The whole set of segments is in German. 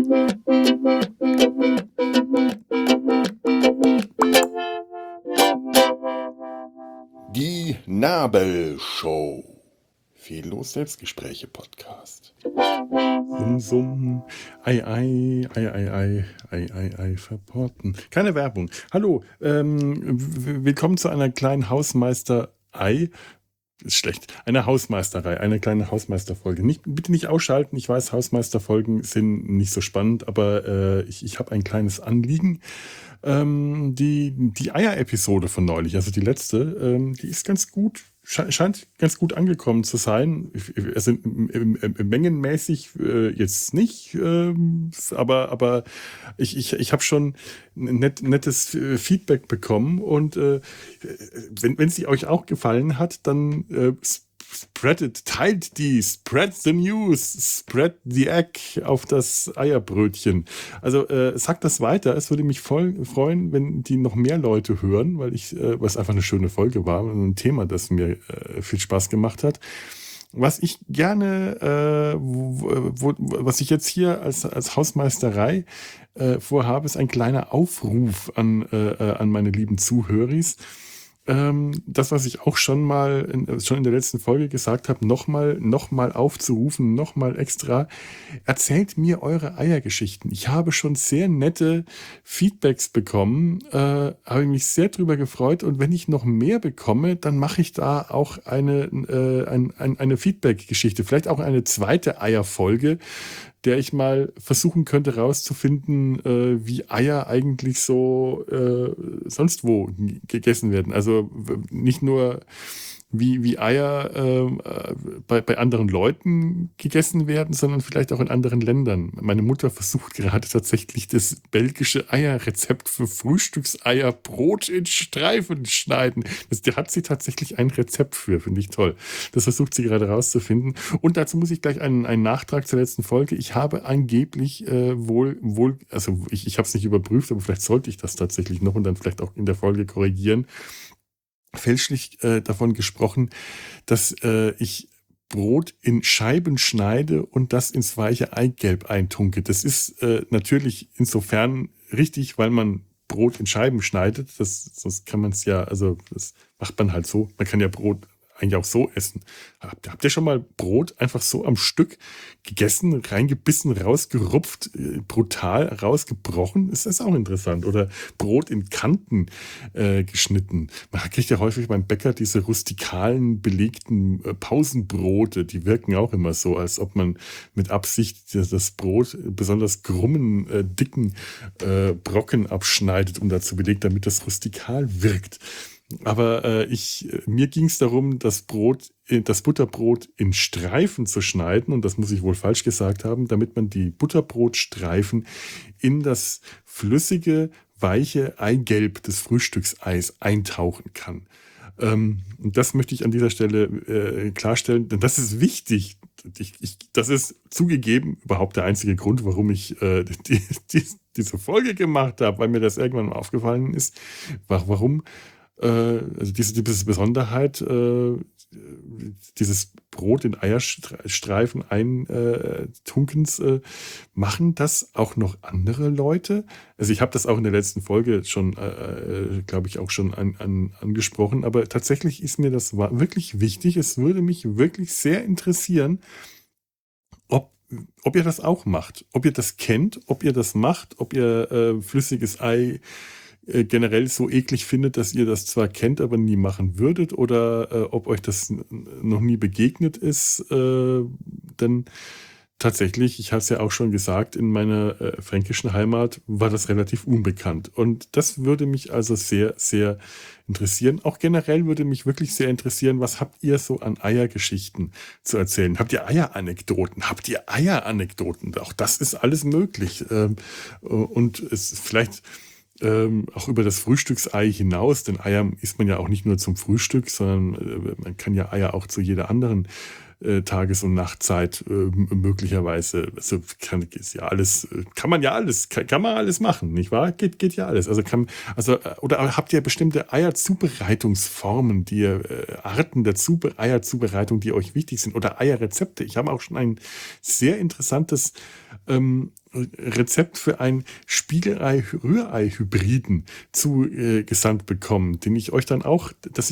Die Nabelshow. Fehllos Selbstgespräche Podcast. Summ, summ, ei, ei, ei, ei, ei, ei, ei, ei, verporten. Keine Werbung. Hallo, willkommen zu einer kleinen Hausmeisterei. Ist schlecht. Eine Hausmeisterei, eine kleine Hausmeisterfolge. Bitte nicht ausschalten. Ich weiß, Hausmeisterfolgen sind nicht so spannend, aber ich habe ein kleines Anliegen. Die Eier-Episode von neulich, also die letzte, die ist ganz gut, scheint ganz gut angekommen zu sein. Also mengenmäßig jetzt nicht, aber ich habe schon nettes Feedback bekommen und wenn sie euch auch gefallen hat, dann spread it, teilt die, spread the news, spread the egg auf das Eierbrötchen. Also sagt das weiter. Es würde mich voll freuen, wenn die noch mehr Leute hören, weil es einfach eine schöne Folge war und ein Thema, das mir viel Spaß gemacht hat. Was ich gerne, was ich jetzt hier als Hausmeisterei vorhabe, ist ein kleiner Aufruf an meine lieben Zuhöris. Das, was ich auch schon in der letzten Folge gesagt habe, nochmal aufzurufen, nochmal extra. Erzählt mir eure Eiergeschichten. Ich habe schon sehr nette Feedbacks bekommen, habe mich sehr drüber gefreut und wenn ich noch mehr bekomme, dann mache ich da auch eine Feedback-Geschichte, vielleicht auch eine zweite Eierfolge, der ich mal versuchen könnte rauszufinden, wie Eier eigentlich so sonst wo gegessen werden. Also nicht nur wie Eier bei anderen Leuten gegessen werden, sondern vielleicht auch in anderen Ländern. Meine Mutter versucht gerade tatsächlich das belgische Eierrezept für Frühstückseier Brot in Streifen schneiden. Da hat sie tatsächlich ein Rezept für, finde ich toll. Das versucht sie gerade rauszufinden. Und dazu muss ich gleich einen Nachtrag zur letzten Folge. Ich habe angeblich also ich habe es nicht überprüft, aber vielleicht sollte ich das tatsächlich noch und dann vielleicht auch in der Folge korrigieren, fälschlich davon gesprochen, dass ich Brot in Scheiben schneide und das ins weiche Eigelb eintunke. Das ist natürlich insofern richtig, weil man Brot in Scheiben schneidet. Sonst kann man es ja, also das macht man halt so. Man kann ja Brot eigentlich auch so essen. Habt ihr schon mal Brot einfach so am Stück gegessen, reingebissen, rausgerupft, brutal rausgebrochen? Ist das auch interessant? Oder Brot in Kanten geschnitten. Man kriegt ja häufig beim Bäcker diese rustikalen, belegten Pausenbrote. Die wirken auch immer so, als ob man mit Absicht das Brot besonders krummen, dicken Brocken abschneidet und dazu belegt, damit das rustikal wirkt. Aber mir ging es darum, das Butterbrot in Streifen zu schneiden, und das muss ich wohl falsch gesagt haben, damit man die Butterbrotstreifen in das flüssige, weiche Eigelb des Frühstückseis eintauchen kann. Und das möchte ich an dieser Stelle klarstellen, denn das ist wichtig. Das ist zugegeben überhaupt der einzige Grund, warum ich diese Folge gemacht habe, weil mir das irgendwann mal aufgefallen ist. Warum? Also diese Besonderheit, dieses Brot in Eierstreifen eintunkens, machen das auch noch andere Leute? Also ich habe das auch in der letzten Folge schon, glaube ich, auch schon angesprochen, aber tatsächlich ist mir das wirklich wichtig. Es würde mich wirklich sehr interessieren, ob ihr das auch macht, ob ihr das kennt, ob ihr das macht, ob ihr flüssiges Ei generell so eklig findet, dass ihr das zwar kennt, aber nie machen würdet, oder ob euch das noch nie begegnet ist. Denn tatsächlich, ich habe es ja auch schon gesagt, in meiner fränkischen Heimat war das relativ unbekannt. Und das würde mich also sehr, sehr interessieren. Auch generell würde mich wirklich sehr interessieren, was habt ihr so an Eiergeschichten zu erzählen? Habt ihr Eieranekdoten? Habt ihr Eieranekdoten? Auch das ist alles möglich. Und es vielleicht auch über das Frühstücksei hinaus, denn Eier isst man ja auch nicht nur zum Frühstück, sondern man kann ja Eier auch zu jeder anderen Tages- und Nachtzeit möglicherweise, also kann man ja alles machen, nicht wahr? Geht ja alles. Oder habt ihr bestimmte Eierzubereitungsformen, Arten der Eierzubereitung, die euch wichtig sind, oder Eierrezepte? Ich habe auch schon ein sehr interessantes Rezept für ein Spiegelei-Rührei-Hybriden zugesandt bekommen, den ich euch dann auch,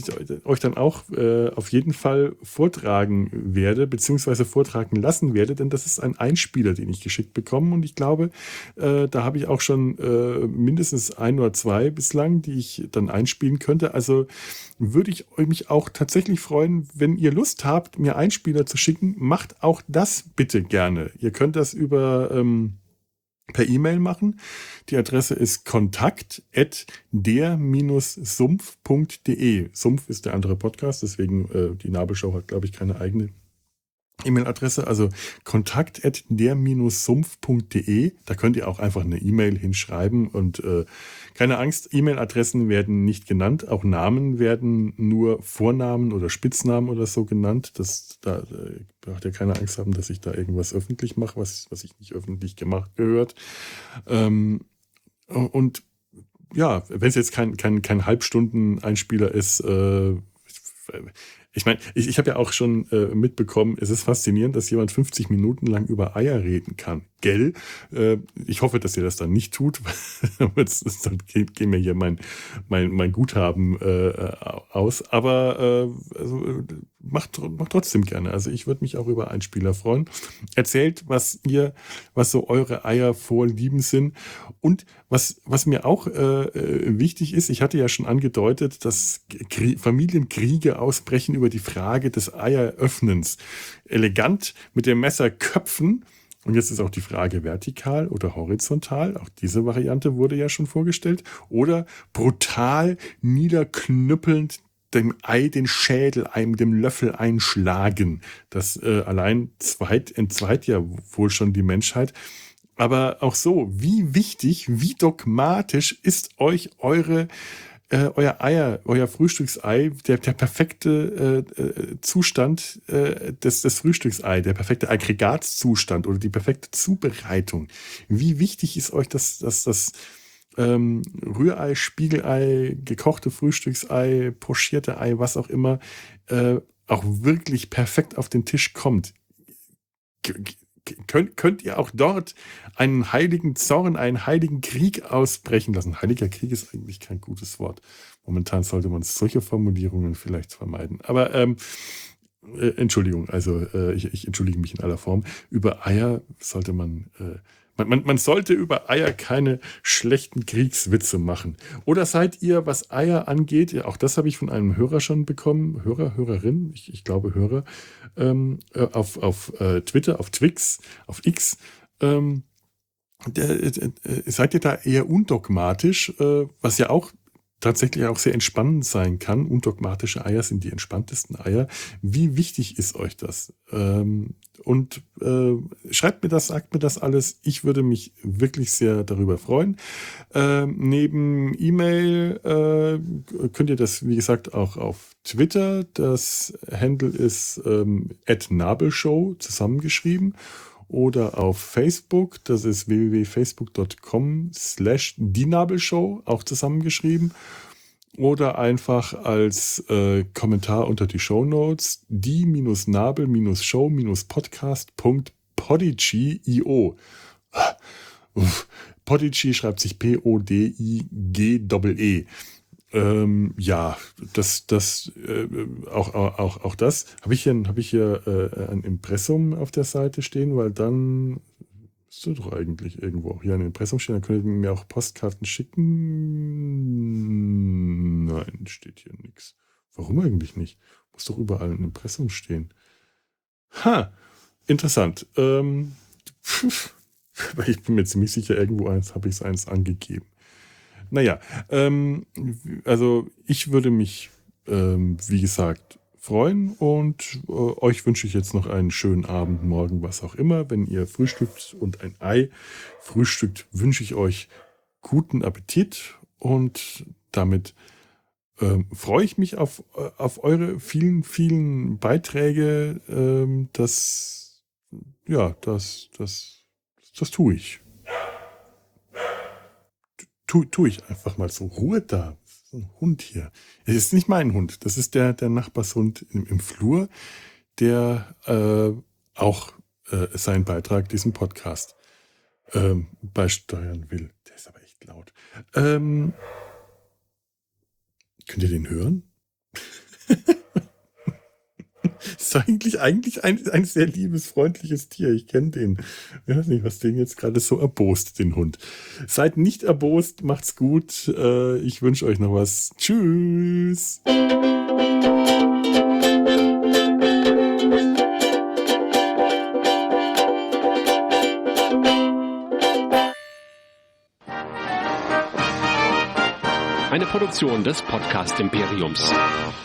auf jeden Fall vortragen werde, beziehungsweise vortragen lassen werde, denn das ist ein Einspieler, den ich geschickt bekomme und ich glaube, da habe ich auch schon mindestens 1 oder 2 bislang, die ich dann einspielen könnte. Also würde ich mich auch tatsächlich freuen, wenn ihr Lust habt, mir Einspieler zu schicken. Macht auch das bitte gerne. Ihr könnt das über per E-Mail machen. Die Adresse ist kontakt@der-sumpf.de. Sumpf ist der andere Podcast, deswegen die Nabelshow hat, glaube ich, keine eigene E-Mail-Adresse, also kontakt@der-sumpf.de. Da könnt ihr auch einfach eine E-Mail hinschreiben und keine Angst, E-Mail-Adressen werden nicht genannt, auch Namen werden nur Vornamen oder Spitznamen oder so genannt. Da braucht ihr keine Angst haben, dass ich da irgendwas öffentlich mache, was ich nicht öffentlich gemacht gehört. Und ja, wenn es jetzt kein Halbstunden-Einspieler ist, ich meine, ich habe ja auch schon mitbekommen, es ist faszinierend, dass jemand 50 Minuten lang über Eier reden kann. Gell? Ich hoffe, dass ihr das dann nicht tut. Dann geht mir hier mein Guthaben aus. Aber macht trotzdem gerne. Also ich würde mich auch über Einspieler freuen. Erzählt, was so eure Eiervorlieben sind. Und was mir auch wichtig ist, ich hatte ja schon angedeutet, dass Familienkriege ausbrechen über die Frage des Eieröffnens. Elegant mit dem Messer köpfen. Und jetzt ist auch die Frage vertikal oder horizontal. Auch diese Variante wurde ja schon vorgestellt. Oder brutal niederknüppelnd dem Ei den Schädel mit dem Löffel einschlagen. Das allein entzweit ja wohl schon die Menschheit. Aber auch so, wie wichtig, wie dogmatisch ist euch euer Frühstücksei, der perfekte Zustand des Frühstücksei, der perfekte Aggregatzustand oder die perfekte Zubereitung. Wie wichtig ist euch das Rührei, Spiegelei, gekochte Frühstücksei, pochierte Ei, was auch immer, auch wirklich perfekt auf den Tisch kommt? Könnt ihr auch dort einen heiligen Zorn, einen heiligen Krieg ausbrechen lassen? Heiliger Krieg ist eigentlich kein gutes Wort. Momentan sollte man solche Formulierungen vielleicht vermeiden. Aber Entschuldigung, also ich entschuldige mich in aller Form. Über Eier sollte man sollte über Eier keine schlechten Kriegswitze machen. Oder seid ihr, was Eier angeht, auch das habe ich von einem Hörer schon bekommen, Hörerin, ich glaube Hörer, auf Twitter, auf Twix, auf X, seid ihr da eher undogmatisch, was ja auch tatsächlich auch sehr entspannend sein kann. Undogmatische Eier sind die entspanntesten Eier. Wie wichtig ist euch das? Schreibt mir das, sagt mir das alles. Ich würde mich wirklich sehr darüber freuen. Neben E-Mail könnt ihr das, wie gesagt, auch auf Twitter. Das Handle ist @nabelshow zusammengeschrieben. Oder auf Facebook, das ist www.facebook.com/dienabelshow, auch zusammengeschrieben. Oder einfach als Kommentar unter die Shownotes die-nabel-show-podcast.podigy.io. Podigy schreibt sich Podigee. Ja, auch das. Habe ich hier ein Impressum auf der Seite stehen, weil dann müsste doch eigentlich irgendwo auch hier ein Impressum stehen. Dann könnt ihr mir auch Postkarten schicken. Nein, steht hier nichts. Warum eigentlich nicht? Muss doch überall ein Impressum stehen. Interessant. Ich bin mir ziemlich sicher, irgendwo habe ich eins angegeben. Naja, also ich würde mich, wie gesagt, freuen und euch wünsche ich jetzt noch einen schönen Abend, morgen, was auch immer. Wenn ihr frühstückt und ein Ei frühstückt, wünsche ich euch guten Appetit und damit freue ich mich auf eure vielen, vielen Beiträge. Das tue ich. Tue ich einfach mal so. Ruhe da. Das ist ein Hund hier. Es ist nicht mein Hund. Das ist der Nachbarshund im Flur, der auch seinen Beitrag diesem Podcast beisteuern will. Der ist aber echt laut. Könnt ihr den hören? Ist eigentlich ein sehr liebes, freundliches Tier. Ich kenne den. Ich weiß nicht, was den jetzt gerade so erbost, den Hund. Seid nicht erbost, macht's gut. Ich wünsche euch noch was. Tschüss. Eine Produktion des Podcast Imperiums.